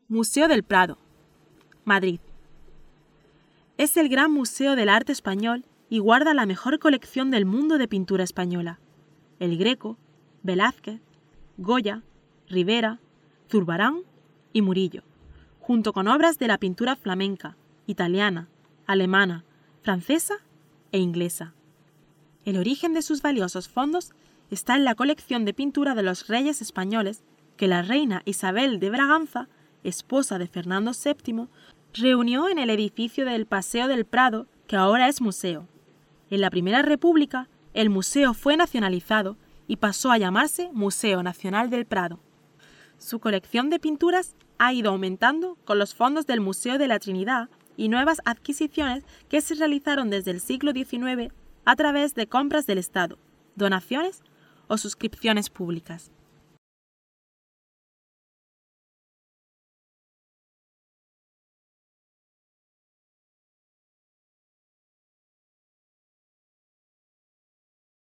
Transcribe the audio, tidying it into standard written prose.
Museo del Prado, Madrid. Es el gran museo del arte español y guarda la mejor colección del mundo de pintura española. El Greco, Velázquez, Goya, Rivera, Zurbarán y Murillo, junto con obras de la pintura flamenca, italiana, alemana, francesa e inglesa. El origen de sus valiosos fondos está en la colección de pintura de los reyes españoles que la reina Isabel de Braganza, esposa de Fernando VII, reunió en el edificio del Paseo del Prado, que ahora es museo. En la Primera República, el museo fue nacionalizado y pasó a llamarse Museo Nacional del Prado. Su colección de pinturas ha ido aumentando con los fondos del Museo de la Trinidad y nuevas adquisiciones que se realizaron desde el siglo XIX a través de compras del Estado, donaciones o suscripciones públicas.